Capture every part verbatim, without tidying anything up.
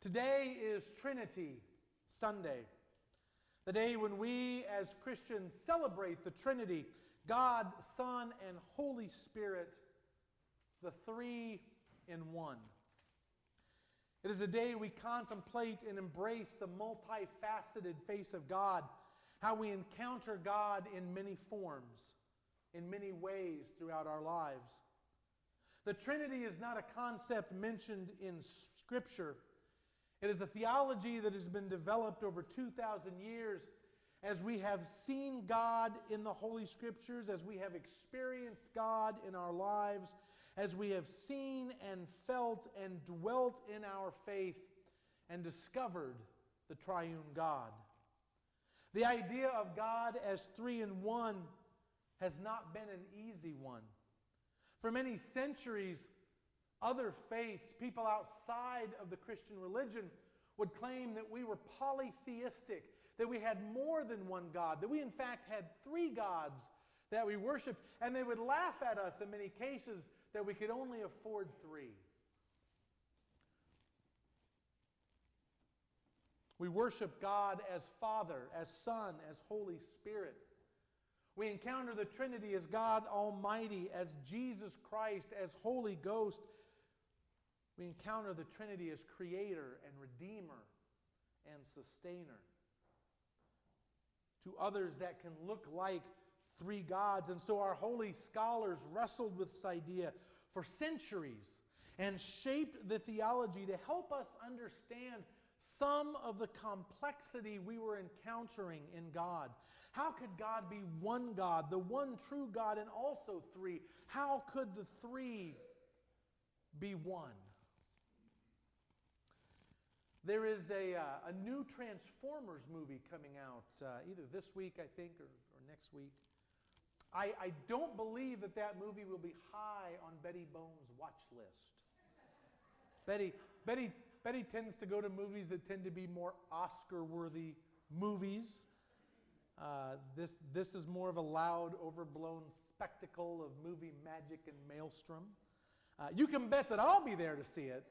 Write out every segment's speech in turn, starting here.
Today is Trinity Sunday, the day when we as Christians celebrate the Trinity, God, Son, and Holy Spirit, the three in one. It is a day we contemplate and embrace the multifaceted face of God, how we encounter God in many forms, in many ways throughout our lives. The Trinity is not a concept mentioned in Scripture. It is a theology that has been developed over two thousand years as we have seen God in the Holy Scriptures, as we have experienced God in our lives, as we have seen and felt and dwelt in our faith and discovered the triune God. The idea of God as three in one has not been an easy one. For many centuries, other faiths, people outside of the Christian religion, would claim that we were polytheistic, that we had more than one God, that we in fact had three gods that we worshiped, and they would laugh at us in many cases that we could only afford three. We worship God as Father, as Son, as Holy Spirit. We encounter the Trinity as God Almighty, as Jesus Christ, as Holy Ghost. We encounter the Trinity as Creator and Redeemer and Sustainer. To others, that can look like three gods. And so our holy scholars wrestled with this idea for centuries and shaped the theology to help us understand some of the complexity we were encountering in God. How could God be one God, the one true God, and also three? How could the three be one? There is a, uh, a new Transformers movie coming out uh, either this week, I think, or, or next week. I, I don't believe that that movie will be high on Betty Bones' watch list. Betty, Betty, Betty tends to go to movies that tend to be more Oscar-worthy movies. Uh, this, this is more of a loud, overblown spectacle of movie magic and maelstrom. Uh, you can bet that I'll be there to see it.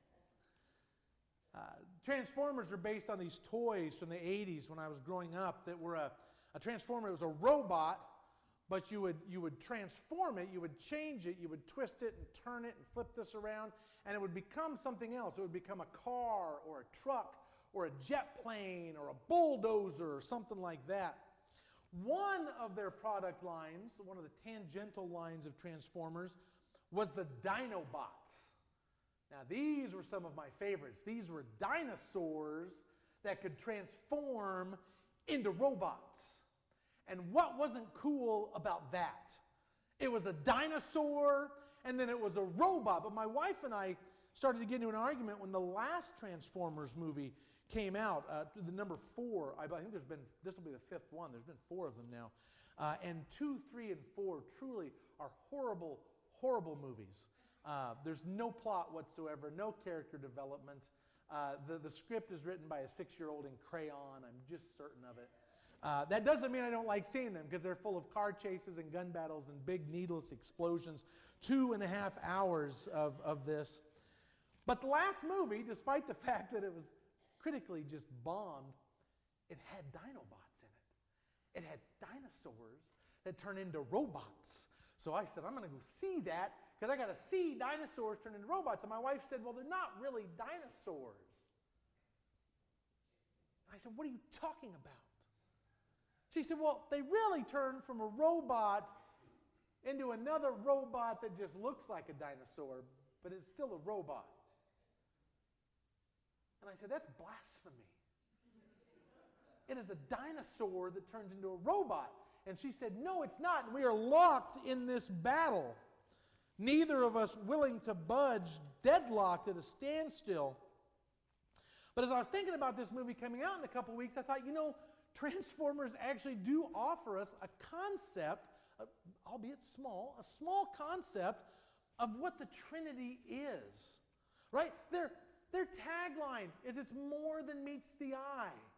Uh, Transformers are based on these toys from the eighties when I was growing up that were a, a Transformer. It was a robot, but you would, you would transform it, you would change it, you would twist it and turn it and flip this around, and it would become something else. It would become a car or a truck or a jet plane or a bulldozer or something like that. One of their product lines, one of the tangential lines of Transformers, was the Dinobots. Now, these were some of my favorites. These were dinosaurs that could transform into robots. And what wasn't cool about that? It was a dinosaur, and then it was a robot. But my wife and I started to get into an argument when the last Transformers movie came out, uh, the number four. I think there's been, this will be the fifth one. There's been four of them now. Uh, and two, three, and four truly are horrible, horrible movies. Uh, there's no plot whatsoever, no character development. Uh, the, the script is written by a six-year-old in crayon. I'm just certain of it. Uh, that doesn't mean I don't like seeing them, because they're full of car chases and gun battles and big needless explosions. Two and a half hours of, of this. But the last movie, despite the fact that it was critically just bombed, it had Dinobots in it. It had dinosaurs that turn into robots. So I said, I'm going to go see that, because I got to see dinosaurs turn into robots. And my wife said, well, they're not really dinosaurs. And I said, what are you talking about? She said, well, they really turn from a robot into another robot that just looks like a dinosaur, but it's still a robot. And I said, that's blasphemy. It is a dinosaur that turns into a robot. And she said, no, it's not. And we are locked in this battle. Neither of us willing to budge, deadlocked at a standstill. But as I was thinking about this movie coming out in a couple weeks, I thought, you know, Transformers actually do offer us a concept, uh, albeit small, a small concept of what the Trinity is. Right? Their, their tagline is, it's more than meets the eye.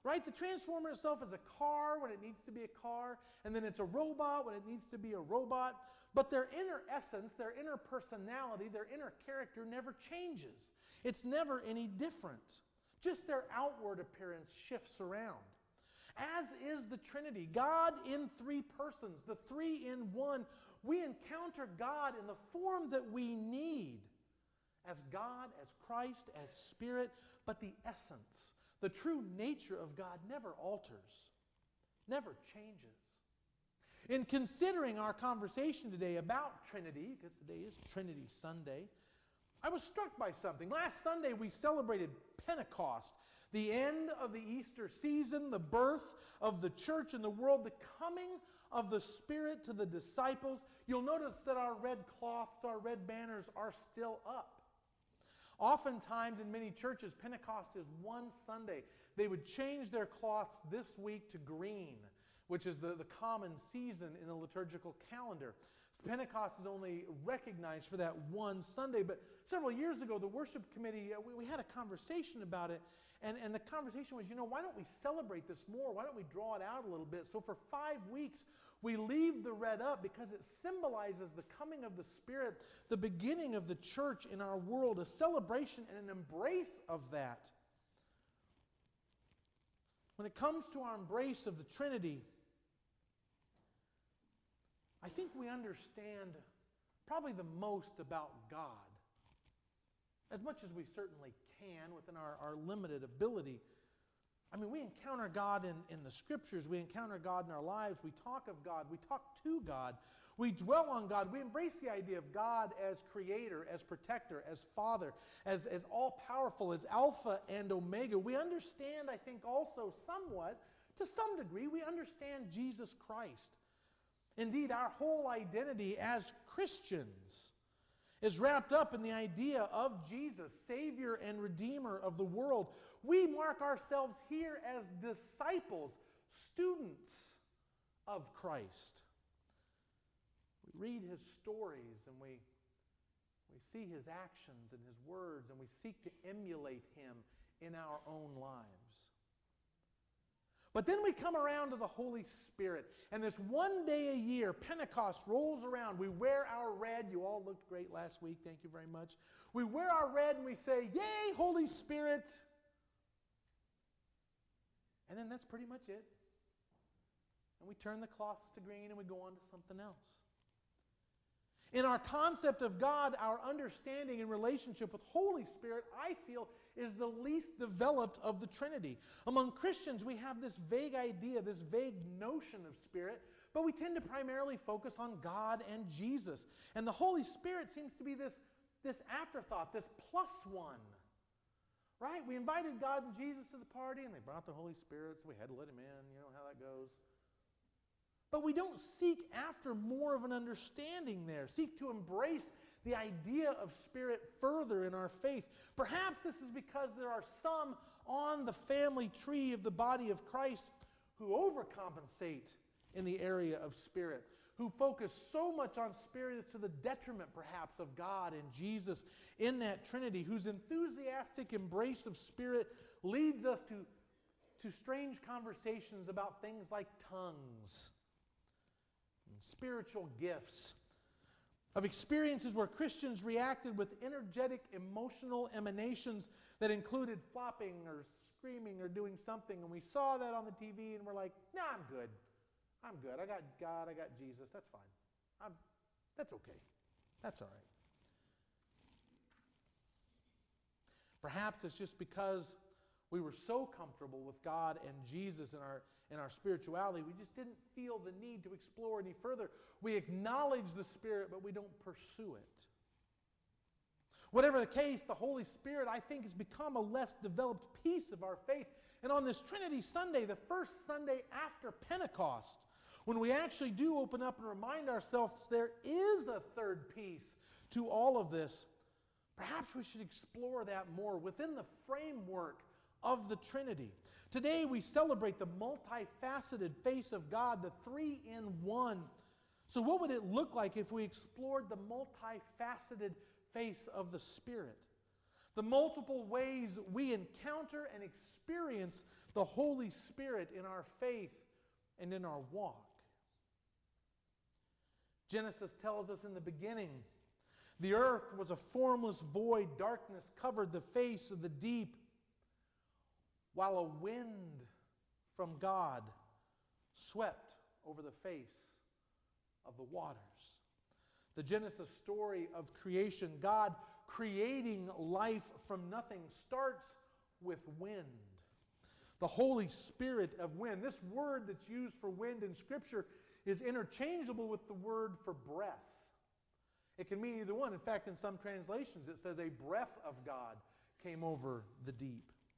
Right? The transformer itself is a car when it needs to be a car, and then it's a robot when it needs to be a robot. But their inner essence, their inner personality, their inner character never changes. It's never any different. Just their outward appearance shifts around. As is the Trinity, God in three persons, the three in one, we encounter God in the form that we need. As God, as Christ, as Spirit, but the essence, the true nature of God never alters, never changes. In considering our conversation today about Trinity, because today is Trinity Sunday, I was struck by something. Last Sunday we celebrated Pentecost, the end of the Easter season, the birth of the church in the world, the coming of the Spirit to the disciples. You'll notice that our red cloths, our red banners are still up. Oftentimes in many churches, Pentecost is one Sunday. They would change their cloths this week to green, which is the, the common season in the liturgical calendar. Pentecost is only recognized for that one Sunday. But several years ago, the worship committee, uh, we, we had a conversation about it. And, and the conversation was, you know, why don't we celebrate this more? Why don't we draw it out a little bit? So for five weeks, we leave the red up because it symbolizes the coming of the Spirit, the beginning of the church in our world, a celebration and an embrace of that. When it comes to our embrace of the Trinity, I think we understand probably the most about God. As much as we certainly can within our, our limited ability. I mean, we encounter God in, in the Scriptures. We encounter God in our lives. We talk of God. We talk to God. We dwell on God. We embrace the idea of God as creator, as protector, as father, as, as all-powerful, as Alpha and Omega. We understand, I think, also somewhat, to some degree, we understand Jesus Christ. Indeed, our whole identity as Christians is wrapped up in the idea of Jesus, Savior and Redeemer of the world. We mark ourselves here as disciples, students of Christ. We read His stories and we, we see His actions and His words, and we seek to emulate Him in our own lives. But then we come around to the Holy Spirit, and this one day a year, Pentecost rolls around. We wear our red. You all looked great last week. Thank you very much. We wear our red and we say, "Yay, Holy Spirit." And then that's pretty much it. And we turn the cloths to green and we go on to something else. In our concept of God, our understanding and relationship with Holy Spirit, I feel, is the least developed of the Trinity. Among Christians, we have this vague idea, this vague notion of Spirit, but we tend to primarily focus on God and Jesus. And the Holy Spirit seems to be this, this afterthought, this plus one. Right? We invited God and Jesus to the party, and they brought the Holy Spirit, so we had to let Him in. You know how that goes. But we don't seek after more of an understanding there, seek to embrace the idea of Spirit further in our faith. Perhaps this is because there are some on the family tree of the body of Christ who overcompensate in the area of Spirit, who focus so much on Spirit it's to the detriment perhaps of God and Jesus in that Trinity, whose enthusiastic embrace of Spirit leads us to, to strange conversations about things like tongues, spiritual gifts, of experiences where Christians reacted with energetic emotional emanations that included flopping or screaming or doing something, and we saw that on the T V and we're like, nah, I'm good. I'm good. I got God, I got Jesus, that's fine. I'm, that's okay. That's all right. Perhaps it's just because we were so comfortable with God and Jesus in our in our spirituality, we just didn't feel the need to explore any further. We acknowledge the Spirit, but we don't pursue it. Whatever the case, the Holy Spirit, I think, has become a less developed piece of our faith. And on this Trinity Sunday, the first Sunday after Pentecost, when we actually do open up and remind ourselves there is a third piece to all of this, perhaps we should explore that more within the framework of the Trinity. Today we celebrate the multifaceted face of God, the three in one. So what would it look like if we explored the multifaceted face of the Spirit? the multiple ways we encounter and experience the Holy Spirit in our faith and in our walk. Genesis tells us in the beginning, the earth was a formless void, darkness covered the face of the deep, while a wind from God swept over the face of the waters. The Genesis story of creation, God creating life from nothing, starts with wind. The Holy Spirit of wind. This word that's used for wind in Scripture is interchangeable with the word for breath. It can mean either one. In fact, in some translations it says a breath of God came over the deep.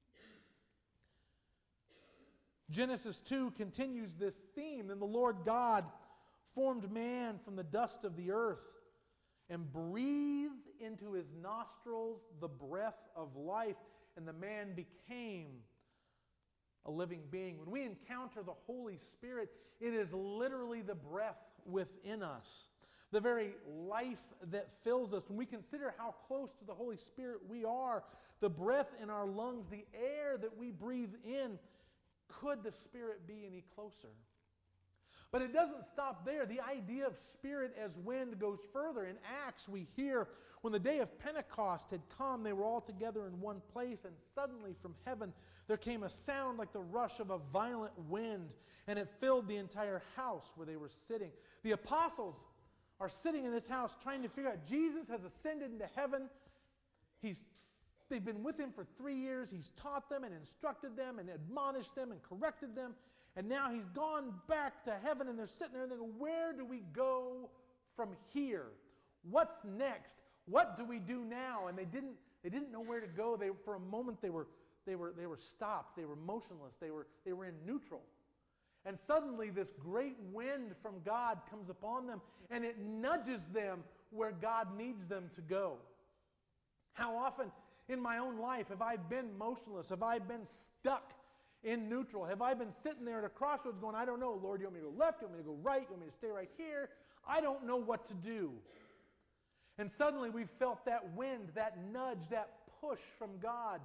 Genesis two continues this theme. Then the Lord God formed man from the dust of the earth and breathed into his nostrils the breath of life, and the man became a living being. When we encounter the Holy Spirit, it is literally the breath within us, the very life that fills us. When we consider how close to the Holy Spirit we are, the breath in our lungs, the air that we breathe in, could the Spirit be any closer? But it doesn't stop there. The idea of Spirit as wind goes further. In Acts, we hear when the day of Pentecost had come, they were all together in one place, and suddenly from heaven there came a sound like the rush of a violent wind, and it filled the entire house where they were sitting. The apostles are sitting in this house trying to figure out, Jesus has ascended into heaven. He's They've been with him for three years. He's taught them and instructed them and admonished them and corrected them. And now he's gone back to heaven, and they're sitting there and they go, where do we go from here? What's next? What do we do now? And they didn't, they didn't know where to go. They, for a moment they were, they were, they were stopped. They were motionless. They were, they were in neutral. And suddenly this great wind from God comes upon them, and it nudges them where God needs them to go. How often in my own life have I been motionless? Have I been stuck in neutral? Have I been sitting there at a crossroads going, I don't know, Lord, you want me to go left? You want me to go right? You want me to stay right here? I don't know what to do. And suddenly we felt that wind, that nudge, that push from God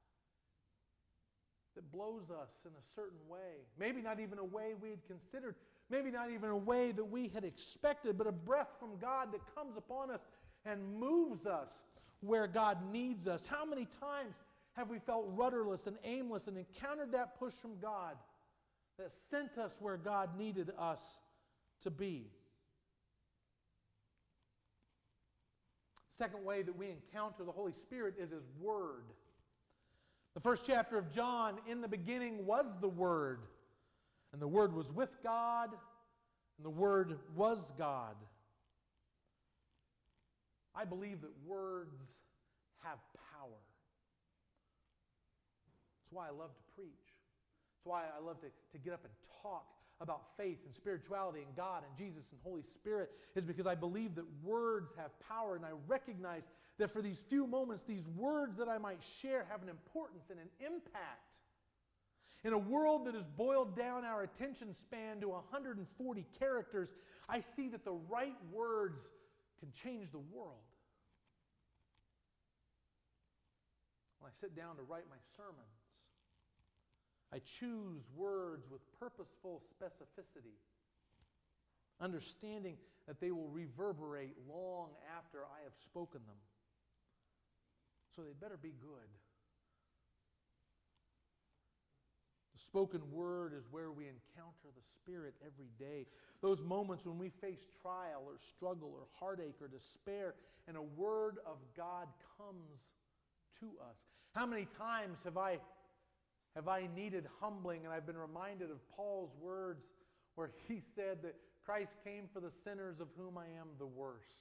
that blows us in a certain way. Maybe not even a way we had considered. Maybe not even a way that we had expected, but a breath from God that comes upon us and moves us where God needs us. How many times have we felt rudderless and aimless and encountered that push from God that sent us where God needed us to be? Second way that we encounter the Holy Spirit is His Word. The first chapter of John, in the beginning was the Word, and the Word was with God, and the Word was God. I believe that words have power. That's why I love to preach. That's why I love to, to get up and talk about faith and spirituality and God and Jesus and Holy Spirit, is because I believe that words have power, and I recognize that for these few moments, these words that I might share have an importance and an impact. In a world that has boiled down our attention span to one hundred forty characters, I see that the right words can change the world. When I sit down to write my sermons, I choose words with purposeful specificity, understanding that they will reverberate long after I have spoken them. So they better be good. The spoken word is where we encounter the Spirit every day. Those moments when we face trial or struggle or heartache or despair, and a word of God comes to us. How many times have I have I needed humbling, and I've been reminded of Paul's words where he said that Christ came for the sinners, of whom I am the worst.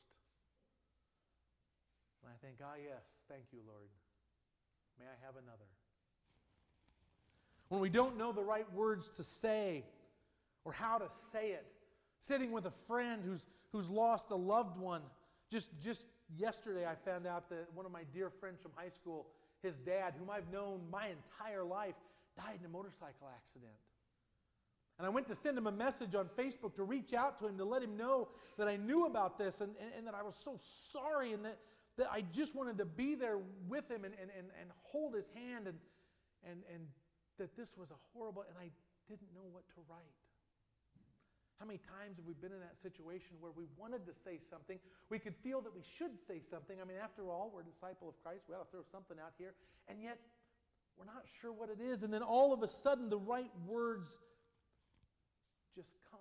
And I think, ah yes, thank you, Lord. May I have another. When we don't know the right words to say or how to say it, sitting with a friend who's, who's lost a loved one. Just, just yesterday I found out that one of my dear friends from high school, his dad, whom I've known my entire life, died in a motorcycle accident. And I went to send him a message on Facebook to reach out to him to let him know that I knew about this, and, and, and that I was so sorry, and that, that I just wanted to be there with him and, and, and, and hold his hand, and, and, and that this was a horrible, and I didn't know what to write. How many times have we been in that situation where we wanted to say something? We could feel that we should say something. I mean, after all, we're a disciple of Christ. We ought to throw something out here. And yet, we're not sure what it is. And then all of a sudden, the right words just come.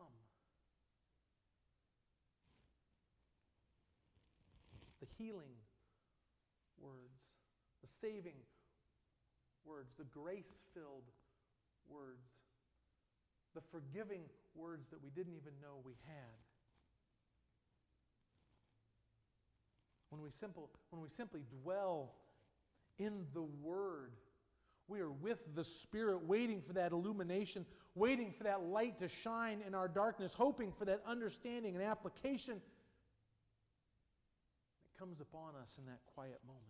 The healing words, the saving words, the grace-filled words, the forgiving words that we didn't even know we had. When we simple, when we simply dwell in the Word, we are with the Spirit, waiting for that illumination, waiting for that light to shine in our darkness, hoping for that understanding and application that comes upon us in that quiet moment.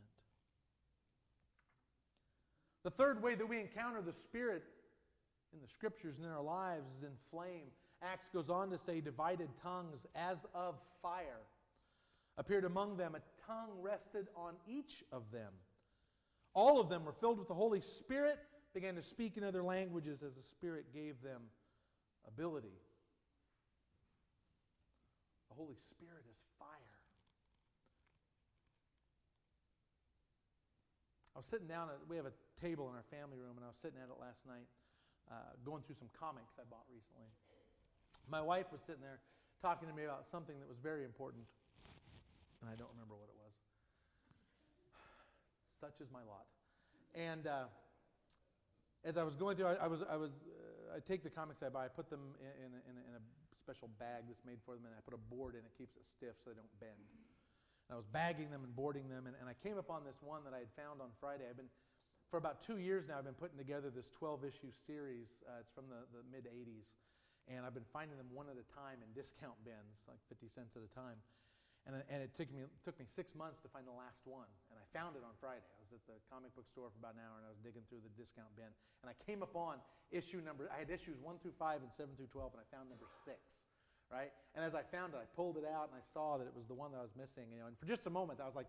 The third way that we encounter the Spirit in the Scriptures and in our lives is in flame. Acts goes on to say, divided tongues as of fire appeared among them. A tongue rested on each of them. All of them were filled with the Holy Spirit, began to speak in other languages as the Spirit gave them ability. The Holy Spirit is fire. I was sitting down at, we have a table in our family room, and I was sitting at it last night, uh, going through some comics I bought recently. My wife was sitting there talking to me about something that was very important, and I don't remember what it was. Such is my lot. And uh, as I was going through, I, I was, I was, uh, I take the comics I buy, I put them in, in, a, in, a, in a special bag that's made for them, and I put a board in it, keeps it stiff so they don't bend. And I was bagging them and boarding them, and, and I came upon this one that I had found on Friday. I've been, for about two years now, I've been putting together this twelve-issue series. Uh, it's from the, the mid-eighties, and I've been finding them one at a time in discount bins, like fifty cents at a time. And, and it took me took me six months to find the last one, and I found it on Friday. I was at the comic book store for about an hour, and I was digging through the discount bin, and I came upon issue number. I had issues one through five and seven through twelve, and I found number six. Right? And as I found it, I pulled it out, and I saw that it was the one that I was missing. You know, and for just a moment, I was like,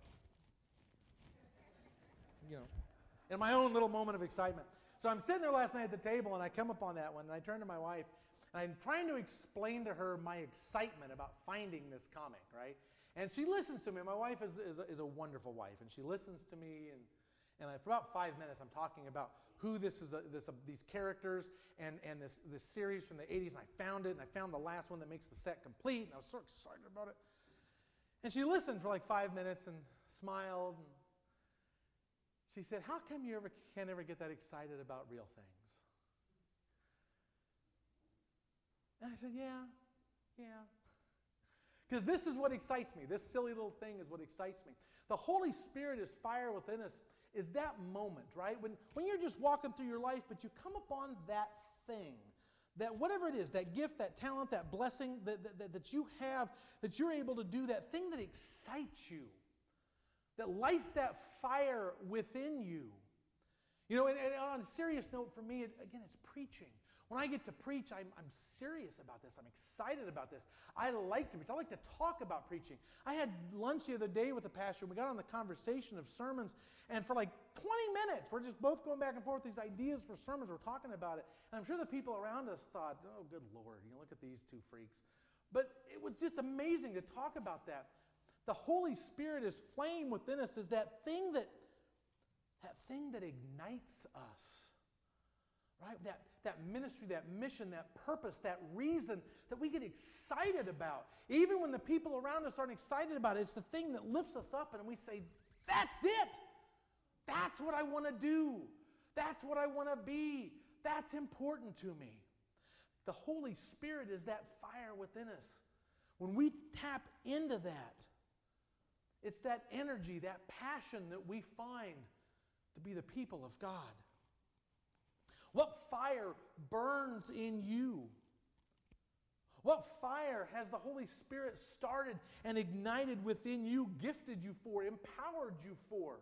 you know, in my own little moment of excitement. So I'm sitting there last night at the table, and I come upon that one, and I turn to my wife, and I'm trying to explain to her my excitement about finding this comic, right? And she listens to me. My wife is, is, a, is a wonderful wife, and she listens to me, and, and I, for about five minutes, I'm talking about who this is, a, this, a, these characters, and, and this, this series from the eighties, and I found it, and I found the last one that makes the set complete, and I was so excited about it. And she listened for like five minutes and smiled, and she said, how come you ever can't ever get that excited about real things? And I said, yeah, yeah. Because this is what excites me. This silly little thing is what excites me. The Holy Spirit is fire within us, is that moment, right? When, when you're just walking through your life, but you come upon that thing, that whatever it is, that gift, that talent, that blessing that, that, that you have, that you're able to do, that thing that excites you, that lights that fire within you. You know, and, and on a serious note for me, it, again, it's preaching. When I get to preach, I'm, I'm serious about this. I'm excited about this. I like to preach. I like to talk about preaching. I had lunch the other day with a pastor, and we got on the conversation of sermons, and for like twenty minutes, we're just both going back and forth these ideas for sermons. We're talking about it. And I'm sure the people around us thought, oh, good Lord, you know, look at these two freaks. But it was just amazing to talk about that. The Holy Spirit is flame within us, is that thing that, that thing that ignites us. Right? That, that ministry, that mission, that purpose, that reason that we get excited about. Even when the people around us aren't excited about it, it's the thing that lifts us up, and we say, that's it. That's what I want to do. That's what I want to be. That's important to me. The Holy Spirit is that fire within us. When we tap into that, it's that energy, that passion that we find to be the people of God. What fire burns in you? What fire has the Holy Spirit started and ignited within you, gifted you for, empowered you for?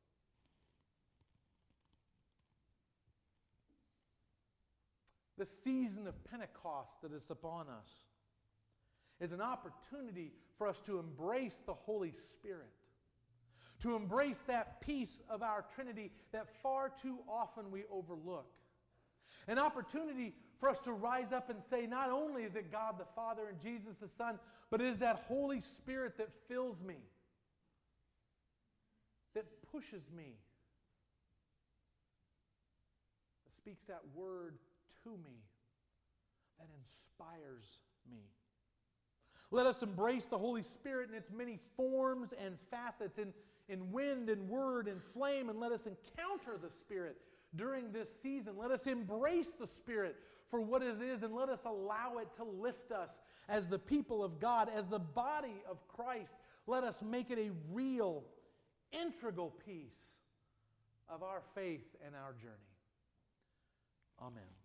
The season of Pentecost that is upon us is an opportunity for us to embrace the Holy Spirit, to embrace that piece of our Trinity that far too often we overlook. An opportunity for us to rise up and say, not only is it God the Father and Jesus the Son, but it is that Holy Spirit that fills me, that pushes me, that speaks that word to me, that inspires me. Let us embrace the Holy Spirit in its many forms and facets, in, in wind and word and flame, and let us encounter the Spirit during this season. Let us embrace the Spirit for what it is, and let us allow it to lift us as the people of God, as the body of Christ. Let us make it a real, integral piece of our faith and our journey. Amen.